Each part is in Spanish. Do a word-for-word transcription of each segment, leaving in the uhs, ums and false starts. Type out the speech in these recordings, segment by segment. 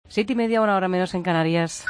Siete y media, una hora menos en Canarias.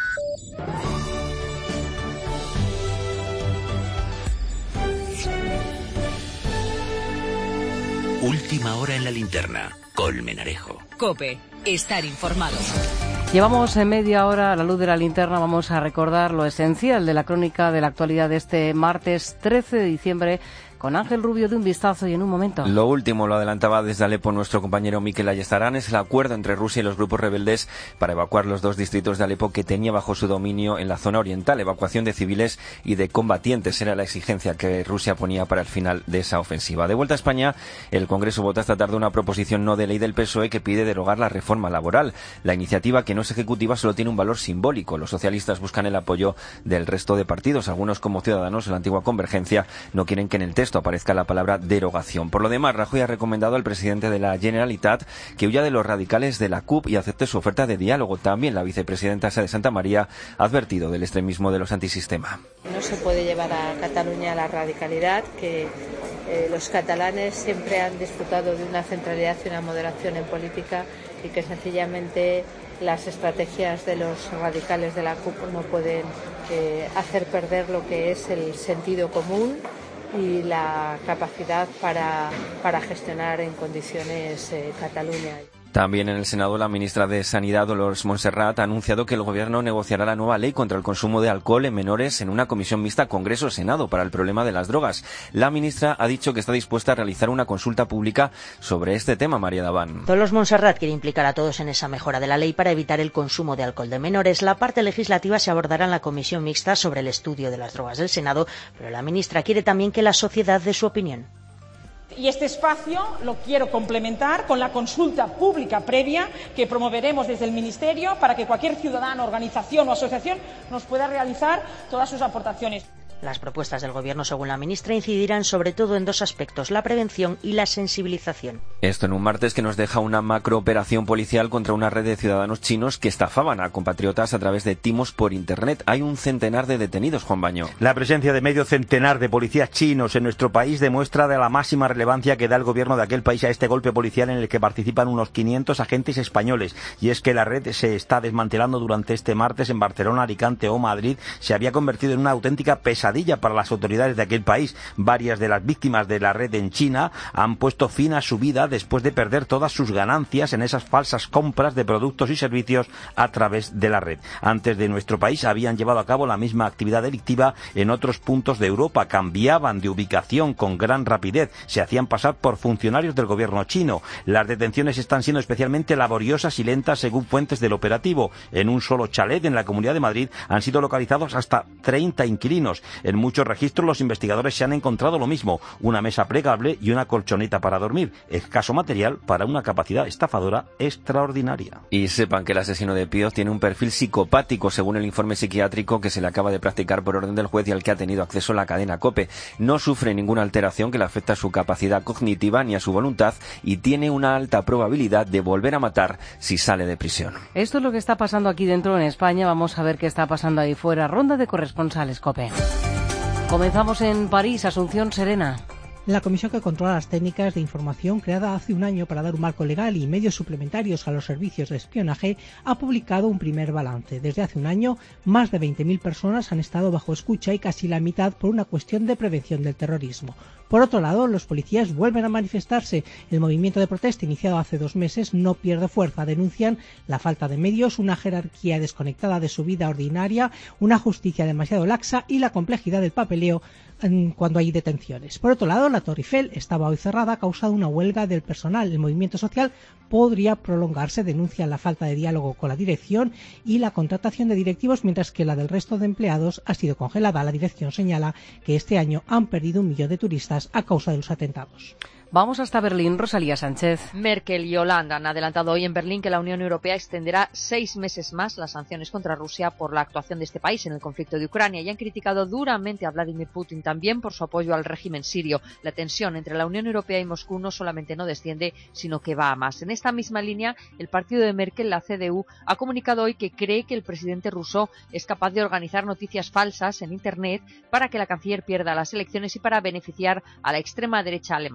Última hora en la linterna. Colmenarejo. COPE. Estar informado. Llevamos en media hora a la luz de la linterna. Vamos a recordar lo esencial de la crónica de la actualidad de este martes trece de diciembre. Con Ángel Rubio de Un Vistazo y en un momento. Lo último lo adelantaba desde Alepo nuestro compañero Mikel Ayestarán. Es el acuerdo entre Rusia y los grupos rebeldes para evacuar los dos distritos de Alepo que tenía bajo su dominio en la zona oriental. Evacuación de civiles y de combatientes era la exigencia que Rusia ponía para el final de esa ofensiva. De vuelta a España, el Congreso vota esta tarde una proposición no de ley del P S O E que pide derogar la reforma laboral. La iniciativa, que no es ejecutiva, solo tiene un valor simbólico. Los socialistas buscan el apoyo del resto de partidos. Algunos, como Ciudadanos, la antigua Convergencia, no quieren que en el texto aparezca la palabra derogación. Por lo demás, Rajoy ha recomendado al presidente de la Generalitat que huya de los radicales de la C U P y acepte su oferta de diálogo. También la vicepresidenta Sá de Santa María ha advertido del extremismo de los antisistema. No se puede llevar a Cataluña a la radicalidad, que eh, los catalanes siempre han disfrutado de una centralidad y una moderación en política y que sencillamente las estrategias de los radicales de la C U P no pueden eh, hacer perder lo que es el sentido común y la capacidad para, para gestionar en condiciones eh, Cataluña. También en el Senado, la ministra de Sanidad, Dolors Montserrat, ha anunciado que el Gobierno negociará la nueva ley contra el consumo de alcohol en menores en una comisión mixta Congreso-Senado para el problema de las drogas. La ministra ha dicho que está dispuesta a realizar una consulta pública sobre este tema. María Daván. Dolors Montserrat quiere implicar a todos en esa mejora de la ley para evitar el consumo de alcohol de menores. La parte legislativa se abordará en la comisión mixta sobre el estudio de las drogas del Senado, pero la ministra quiere también que la sociedad dé su opinión. Y este espacio lo quiero complementar con la consulta pública previa que promoveremos desde el Ministerio para que cualquier ciudadano, organización o asociación nos pueda realizar todas sus aportaciones. Las propuestas del Gobierno, según la ministra, incidirán sobre todo en dos aspectos: la prevención y la sensibilización. Esto en un martes que nos deja una macrooperación policial contra una red de ciudadanos chinos que estafaban a compatriotas a través de timos por Internet. Hay un centenar de detenidos, Juan Baño. La presencia de medio centenar de policías chinos en nuestro país demuestra de la máxima relevancia que da el Gobierno de aquel país a este golpe policial en el que participan unos quinientos agentes españoles. Y es que la red se está desmantelando durante este martes en Barcelona, Alicante o Madrid. Se había convertido en una auténtica pesadilla para las autoridades de aquel país. Varias de las víctimas de la red en China han puesto fin a su vida después de perder todas sus ganancias en esas falsas compras de productos y servicios a través de la red. Antes de nuestro país habían llevado a cabo la misma actividad delictiva en otros puntos de Europa. Cambiaban de ubicación con gran rapidez. Se hacían pasar por funcionarios del gobierno chino. Las detenciones están siendo especialmente laboriosas y lentas según fuentes del operativo. En un solo chalet en la Comunidad de Madrid han sido localizados hasta treinta inquilinos. En muchos registros los investigadores se han encontrado lo mismo: una mesa plegable y una colchoneta para dormir. Escaso material para una capacidad estafadora extraordinaria. Y sepan que el asesino de Píoz tiene un perfil psicopático, según el informe psiquiátrico que se le acaba de practicar por orden del juez y al que ha tenido acceso la cadena COPE. No sufre ninguna alteración que le afecte a su capacidad cognitiva ni a su voluntad y tiene una alta probabilidad de volver a matar si sale de prisión. Esto es lo que está pasando aquí dentro en España. Vamos a ver qué está pasando ahí fuera. Ronda de corresponsales COPE. Comenzamos en París. Asunción Serena. La comisión que controla las técnicas de información, creada hace un año para dar un marco legal y medios suplementarios a los servicios de espionaje, ha publicado un primer balance. Desde hace un año, más de veinte mil personas han estado bajo escucha y casi la mitad por una cuestión de prevención del terrorismo. Por otro lado, los policías vuelven a manifestarse. El movimiento de protesta iniciado hace dos meses no pierde fuerza. Denuncian la falta de medios, una jerarquía desconectada de su vida ordinaria, una justicia demasiado laxa y la complejidad del papeleo cuando hay detenciones. Por otro lado, la Torre Eiffel estaba hoy cerrada a causa de una huelga del personal. El movimiento social podría prolongarse, denuncian la falta de diálogo con la dirección y la contratación de directivos, mientras que la del resto de empleados ha sido congelada. La dirección señala que este año han perdido un millón de turistas a causa de los atentados. Vamos hasta Berlín. Rosalía Sánchez. Merkel y Hollande han adelantado hoy en Berlín que la Unión Europea extenderá seis meses más las sanciones contra Rusia por la actuación de este país en el conflicto de Ucrania y han criticado duramente a Vladimir Putin también por su apoyo al régimen sirio. La tensión entre la Unión Europea y Moscú no solamente no desciende, sino que va a más. En esta misma línea, el partido de Merkel, la C D U, ha comunicado hoy que cree que el presidente ruso es capaz de organizar noticias falsas en Internet para que la canciller pierda las elecciones y para beneficiar a la extrema derecha alemana. Alternativa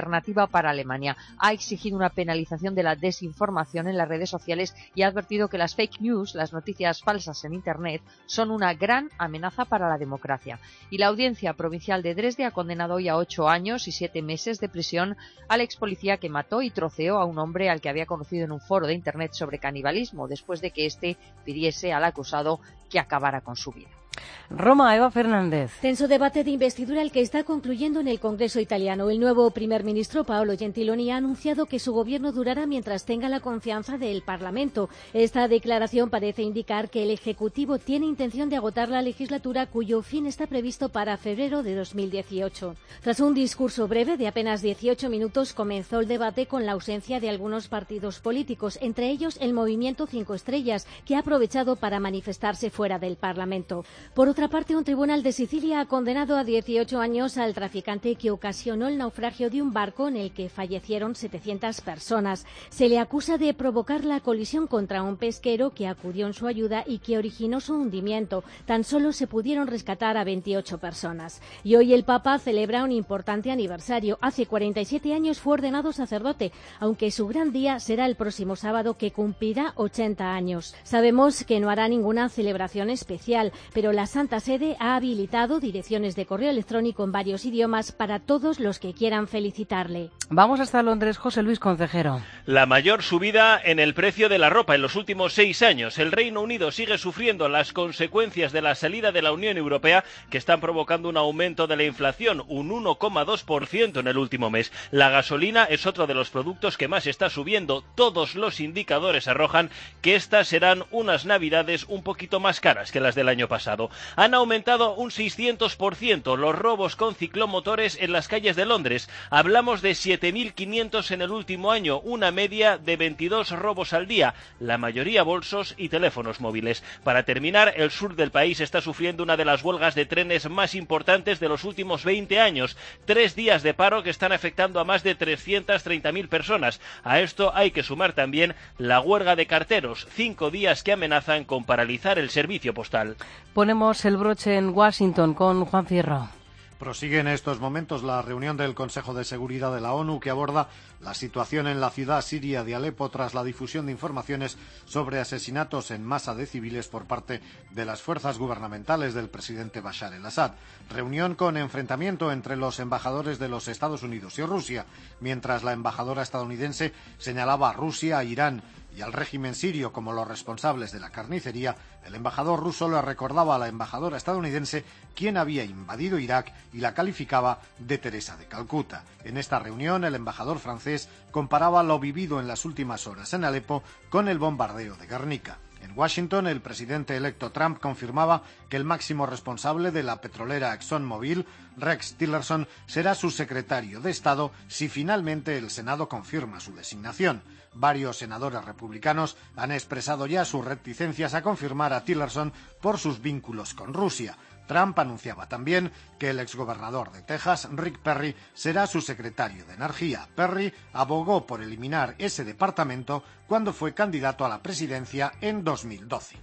alternativa para Alemania. Ha exigido una penalización de la desinformación en las redes sociales y ha advertido que las fake news, las noticias falsas en Internet, son una gran amenaza para la democracia. Y la Audiencia Provincial de Dresde ha condenado hoy a ocho años y siete meses de prisión al ex policía que mató y troceó a un hombre al que había conocido en un foro de Internet sobre canibalismo, después de que éste pidiese al acusado que acabara con su vida. Roma, Eva Fernández. Tenso debate de investidura el que está concluyendo en el Congreso italiano. El nuevo primer ministro, Paolo Gentiloni, ha anunciado que su gobierno durará mientras tenga la confianza del Parlamento. Esta declaración parece indicar que el Ejecutivo tiene intención de agotar la legislatura, cuyo fin está previsto para febrero de dos mil dieciocho. Tras un discurso breve de apenas dieciocho minutos, comenzó el debate con la ausencia de algunos partidos políticos, entre ellos el Movimiento Cinco Estrellas, que ha aprovechado para manifestarse fuera del Parlamento. Por otra parte, un tribunal de Sicilia ha condenado a dieciocho años al traficante que ocasionó el naufragio de un barco en el que fallecieron setecientas personas. Se le acusa de provocar la colisión contra un pesquero que acudió en su ayuda y que originó su hundimiento. Tan solo se pudieron rescatar a veintiocho personas. Y hoy el Papa celebra un importante aniversario. Hace cuarenta y siete años fue ordenado sacerdote, aunque su gran día será el próximo sábado, que cumplirá ochenta años. Sabemos que no hará ninguna celebración especial, pero la Santa Sede ha habilitado direcciones de correo electrónico en varios idiomas para todos los que quieran felicitarle. Vamos hasta Londres, José Luis Concejero. La mayor subida en el precio de la ropa en los últimos seis años. El Reino Unido sigue sufriendo las consecuencias de la salida de la Unión Europea, que están provocando un aumento de la inflación, un uno coma dos por ciento en el último mes. La gasolina es otro de los productos que más está subiendo. Todos los indicadores arrojan que estas serán unas navidades un poquito más caras que las del año pasado. Han aumentado un seiscientos por ciento los robos con ciclomotores en las calles de Londres. Hablamos de siete mil quinientos en el último año, una media de veintidós robos al día, la mayoría bolsos y teléfonos móviles. Para terminar, el sur del país está sufriendo una de las huelgas de trenes más importantes de los últimos veinte años. Tres días de paro que están afectando a más de trescientas treinta mil personas. A esto hay que sumar también la huelga de carteros, cinco días que amenazan con paralizar el servicio postal. Ponemos el broche en Washington con Juan Fierro. Prosigue en estos momentos la reunión del Consejo de Seguridad de la ONU, que aborda la situación en la ciudad siria de Alepo tras la difusión de informaciones sobre asesinatos en masa de civiles por parte de las fuerzas gubernamentales del presidente Bashar el-Assad. Reunión con enfrentamiento entre los embajadores de los Estados Unidos y Rusia, mientras la embajadora estadounidense señalaba a Rusia, a Irán y al régimen sirio como los responsables de la carnicería. El embajador ruso le recordaba a la embajadora estadounidense quién había invadido Irak y la calificaba de Teresa de Calcuta. En esta reunión, el embajador francés comparaba lo vivido en las últimas horas en Alepo con el bombardeo de Guernica. En Washington, el presidente electo Trump confirmaba que el máximo responsable de la petrolera ExxonMobil, Rex Tillerson, será su secretario de Estado si finalmente el Senado confirma su designación. Varios senadores republicanos han expresado ya sus reticencias a confirmar a Tillerson por sus vínculos con Rusia. Trump anunciaba también que el exgobernador de Texas, Rick Perry, será su secretario de Energía. Perry abogó por eliminar ese departamento cuando fue candidato a la presidencia en dos mil doce.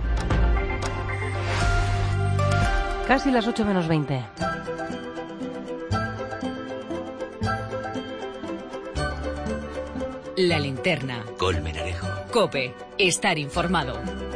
Casi las ocho menos veinte. La linterna. Colmenarejo. COPE. Estar informado.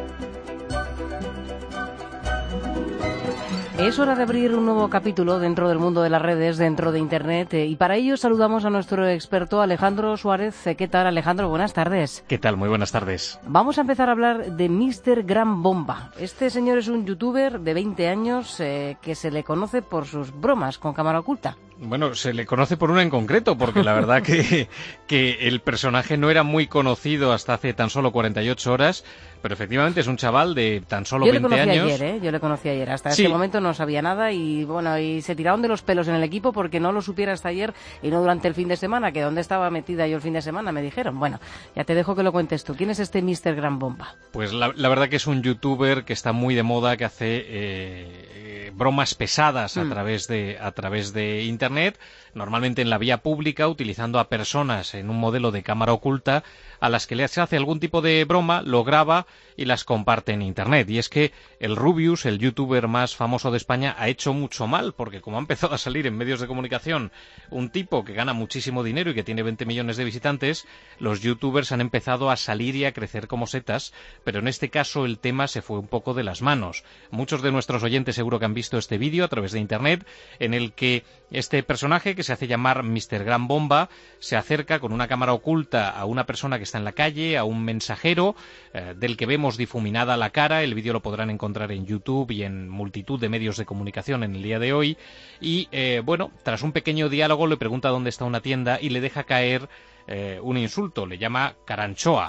Es hora de abrir un nuevo capítulo dentro del mundo de las redes, dentro de Internet, eh, y para ello saludamos a nuestro experto Alejandro Suárez. ¿Qué tal, Alejandro? Buenas tardes. ¿Qué tal? Muy buenas tardes. Vamos a empezar a hablar de míster Gran Bomba. Este señor es un youtuber de veinte años eh, que se le conoce por sus bromas con cámara oculta. Bueno, se le conoce por una en concreto, porque la verdad que, que el personaje no era muy conocido hasta hace tan solo cuarenta y ocho horas, pero efectivamente es un chaval de tan solo veinte años. Yo le conocí ayer, ¿eh? Yo le conocí ayer. Hasta sí. Ese momento no sabía nada y, bueno, y se tiraron de los pelos en el equipo porque no lo supiera hasta ayer y no durante el fin de semana, que dónde estaba metida yo el fin de semana, me dijeron. Bueno, ya te dejo que lo cuentes tú. ¿Quién es este míster Gran Bomba? Pues la, la verdad que es un youtuber que está muy de moda, que hace eh, eh, bromas pesadas a mm. través de a través de Internet, normalmente en la vía pública, utilizando a personas en un modelo de cámara oculta, a las que les hace algún tipo de broma, lo graba y las comparte en Internet. Y es que el Rubius, el youtuber más famoso de España, ha hecho mucho mal, porque como ha empezado a salir en medios de comunicación un tipo que gana muchísimo dinero y que tiene veinte millones de visitantes, los youtubers han empezado a salir y a crecer como setas, pero en este caso el tema se fue un poco de las manos. Muchos de nuestros oyentes seguro que han visto este vídeo a través de Internet, en el que este personaje, que se hace llamar míster Gran Bomba, se acerca con una cámara oculta a una persona que está en la calle, a un mensajero, eh, del que vemos difuminada la cara. El vídeo lo podrán encontrar en YouTube y en multitud de medios de comunicación en el día de hoy. Y, eh, bueno, tras un pequeño diálogo le pregunta dónde está una tienda y le deja caer eh, un insulto, le llama caranchoa.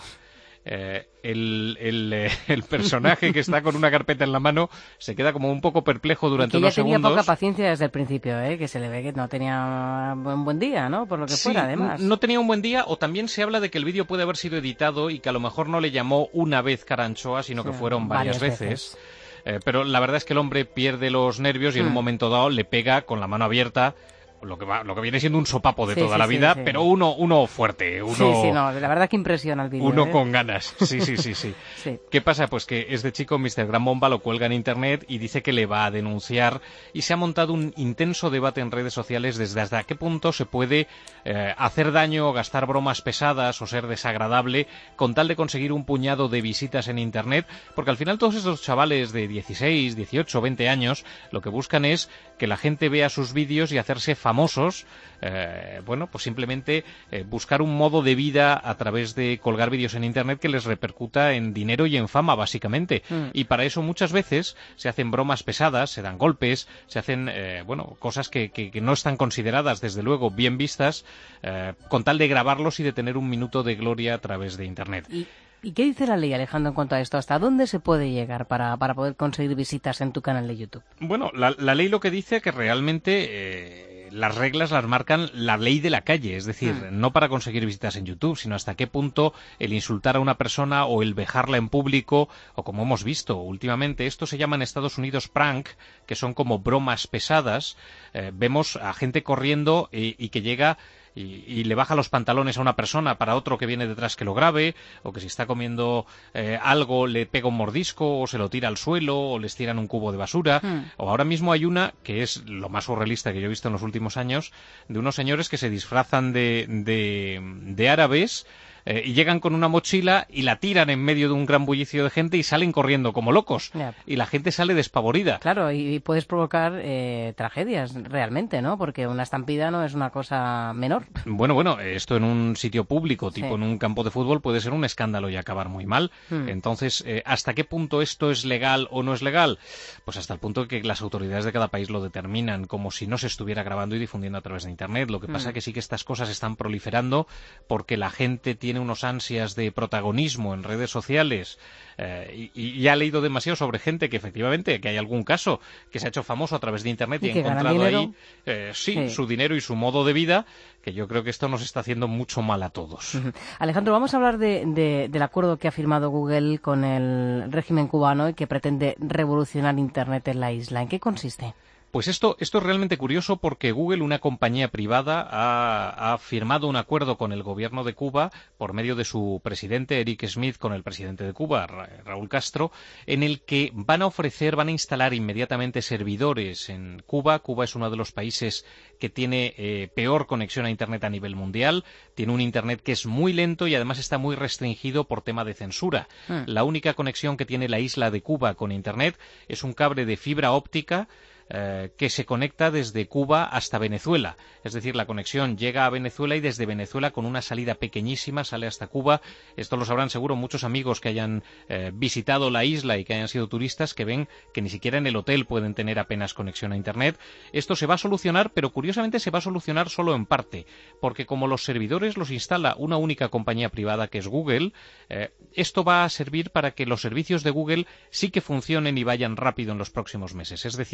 Eh, el, el, eh, el personaje que está con una carpeta en la mano se queda como un poco perplejo durante unos segundos. Tenía poca paciencia desde el principio, ¿eh? Que se le ve que no tenía un buen día, ¿no? Por lo que sí, fuera, además. No tenía un buen día, o también se habla de que el vídeo puede haber sido editado y que a lo mejor no le llamó una vez caranchoa, sino sí, que fueron varias, varias veces. veces. Eh, pero la verdad es que el hombre pierde los nervios y en hmm. un momento dado le pega con la mano abierta. Lo que, va, lo que viene siendo un sopapo de sí, toda sí, la vida, sí, sí. pero uno uno fuerte. Uno, sí, sí, no, la verdad que impresiona el vídeo. Uno ¿eh? con ganas. Sí, sí, sí, sí, sí. ¿Qué pasa? Pues que este chico, míster Gran Bomba, lo cuelga en Internet y dice que le va a denunciar, y se ha montado un intenso debate en redes sociales desde hasta qué punto se puede eh, hacer daño, gastar bromas pesadas o ser desagradable con tal de conseguir un puñado de visitas en Internet, porque al final todos esos chavales de dieciséis, dieciocho, veinte años lo que buscan es que la gente vea sus vídeos y hacerse famosos. Eh, bueno, pues simplemente eh, buscar un modo de vida a través de colgar vídeos en Internet que les repercuta en dinero y en fama, básicamente. Mm. Y para eso muchas veces se hacen bromas pesadas, se dan golpes, se hacen, eh, bueno, cosas que, que, que no están consideradas, desde luego, bien vistas, eh, con tal de grabarlos y de tener un minuto de gloria a través de Internet. ¿Y, ¿y qué dice la ley, Alejandro, en cuanto a esto? ¿Hasta dónde se puede llegar para, para poder conseguir visitas en tu canal de YouTube? Bueno, la, la ley lo que dice que realmente... Eh, las reglas las marcan la ley de la calle, es decir, mm. no para conseguir visitas en YouTube, sino hasta qué punto el insultar a una persona o el vejarla en público, o como hemos visto últimamente, esto se llama en Estados Unidos prank, que son como bromas pesadas. Eh, vemos a gente corriendo y, y que llega... Y, y le baja los pantalones a una persona para otro que viene detrás que lo grabe, o que si está comiendo eh, algo le pega un mordisco, o se lo tira al suelo, o les tiran un cubo de basura. Mm. O ahora mismo hay una, que es lo más surrealista que yo he visto en los últimos años, de unos señores que se disfrazan de, de, de árabes, Eh, y llegan con una mochila y la tiran en medio de un gran bullicio de gente y salen corriendo como locos. Yeah. Y la gente sale despavorida. Claro, y, y puedes provocar eh, tragedias realmente, ¿no? Porque una estampida no es una cosa menor. Bueno, bueno, esto en un sitio público, tipo sí. en un campo de fútbol, puede ser un escándalo y acabar muy mal. Hmm. Entonces, eh, ¿hasta qué punto esto es legal o no es legal? Pues hasta el punto que las autoridades de cada país lo determinan, como si no se estuviera grabando y difundiendo a través de Internet. Lo que pasa es hmm. que sí que estas cosas están proliferando porque la gente tiene unos ansias de protagonismo en redes sociales eh, y, y ha leído demasiado sobre gente que efectivamente, que hay algún caso que se ha hecho famoso a través de Internet y, y ha encontrado ahí eh, sí, sí, su dinero y su modo de vida, que yo creo que esto nos está haciendo mucho mal a todos. Uh-huh. Alejandro, vamos a hablar de, de, del acuerdo que ha firmado Google con el régimen cubano y que pretende revolucionar Internet en la isla. ¿En qué consiste? Pues esto, esto es realmente curioso porque Google, una compañía privada, ha, ha firmado un acuerdo con el gobierno de Cuba por medio de su presidente, Eric Smith, con el presidente de Cuba, Ra- Raúl Castro, en el que van a ofrecer, van a instalar inmediatamente servidores en Cuba. Cuba es uno de los países que tiene eh, peor conexión a Internet a nivel mundial. Tiene un Internet que es muy lento y además está muy restringido por tema de censura. Mm. La única conexión que tiene la isla de Cuba con Internet es un cable de fibra óptica Eh, que se conecta desde Cuba hasta Venezuela. Es decir, la conexión llega a Venezuela y desde Venezuela con una salida pequeñísima sale hasta Cuba. Esto lo sabrán seguro muchos amigos que hayan eh, visitado la isla y que hayan sido turistas, que ven que ni siquiera en el hotel pueden tener apenas conexión a Internet. Esto se va a solucionar, pero curiosamente se va a solucionar solo en parte, porque como los servidores los instala una única compañía privada que es Google, eh, esto va a servir para que los servicios de Google sí que funcionen y vayan rápido en los próximos meses. Es decir,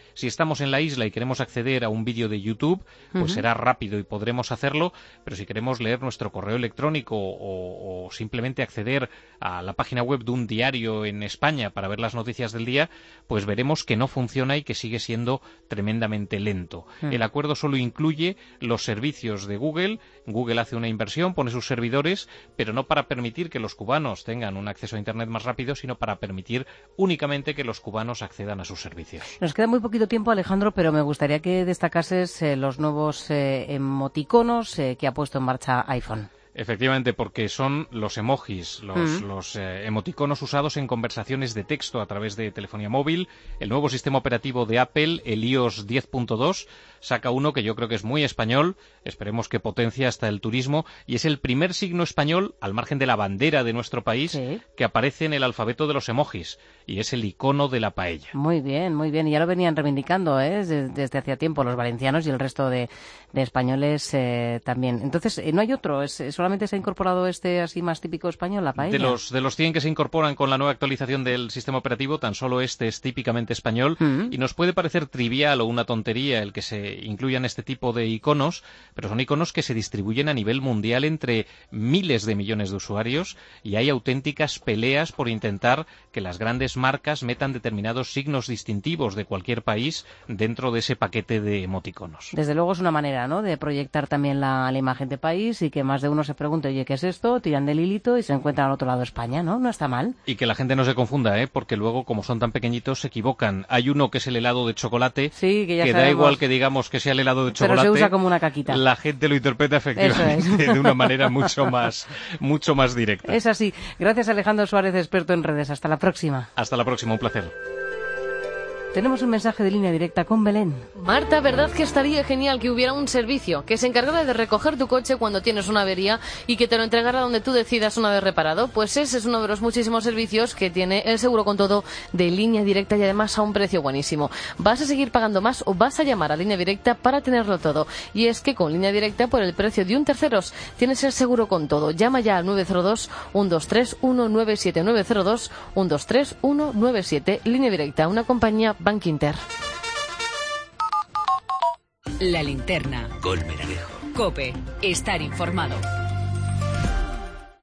Si estamos en la isla y queremos acceder a un vídeo de YouTube, pues uh-huh. será rápido y podremos hacerlo, pero si queremos leer nuestro correo electrónico o, o simplemente acceder a la página web de un diario en España para ver las noticias del día, pues veremos que no funciona y que sigue siendo tremendamente lento. Uh-huh. El acuerdo solo incluye los servicios de Google. Google hace una inversión, pone sus servidores, pero no para permitir que los cubanos tengan un acceso a Internet más rápido, sino para permitir únicamente que los cubanos accedan a sus servicios. Nos queda muy poquito tiempo, Alejandro, pero me gustaría que destacases eh, los nuevos eh, emoticonos eh, que ha puesto en marcha iPhone. Efectivamente, porque son los emojis, los, mm. los eh, emoticonos usados en conversaciones de texto a través de telefonía móvil. El nuevo sistema operativo de Apple, el i O S diez punto dos, saca uno que yo creo que es muy español, esperemos que potencie hasta el turismo, y es el primer signo español, al margen de la bandera de nuestro país, sí. que aparece en el alfabeto de los emojis, y es el icono de la paella. Muy bien, muy bien, y ya lo venían reivindicando ¿eh? desde, desde hacía tiempo los valencianos y el resto de, de españoles eh, también. Entonces, eh, no hay otro, es solamente se ha incorporado este así más típico español, la paella. De los, de los cien que se incorporan con la nueva actualización del sistema operativo, tan solo este es típicamente español, mm. y nos puede parecer trivial o una tontería el que se incluyan este tipo de iconos, pero son iconos que se distribuyen a nivel mundial entre miles de millones de usuarios, y hay auténticas peleas por intentar que las grandes marcas metan determinados signos distintivos de cualquier país dentro de ese paquete de emoticonos. Desde luego es una manera, ¿no?, de proyectar también la, la imagen de país y que más de uno se pregunte, oye, ¿qué es esto? Tiran del hilito y se encuentran al otro lado de España, ¿no? No está mal. Y que la gente no se confunda, ¿eh? Porque luego, como son tan pequeñitos, se equivocan. Hay uno que es el helado de chocolate, sí, que, ya que da igual que digamos que sea el helado de chocolate. Pero se usa como una caquita. La gente lo interpreta efectivamente es. de una manera mucho más, mucho más directa. Es así. Gracias, Alejandro Suárez, experto en redes. Hasta la próxima. Hasta la próxima, un placer. Tenemos un mensaje de línea directa con Belén. Marta, ¿verdad que estaría genial que hubiera un servicio que se encargara de recoger tu coche cuando tienes una avería y que te lo entregara donde tú decidas una vez reparado? Pues ese es uno de los muchísimos servicios que tiene el seguro con todo de Línea Directa y además a un precio buenísimo. ¿Vas a seguir pagando más o vas a llamar a Línea Directa para tenerlo todo? Y es que con Línea Directa, por el precio de un terceros, tienes el seguro con todo. Llama ya al nueve cero dos, uno dos tres, uno nueve siete, nueve cero dos, uno dos tres, uno nueve siete. Línea Directa, una compañía Bank Inter. La linterna. Colmen Alejo. COPE. Estar informado.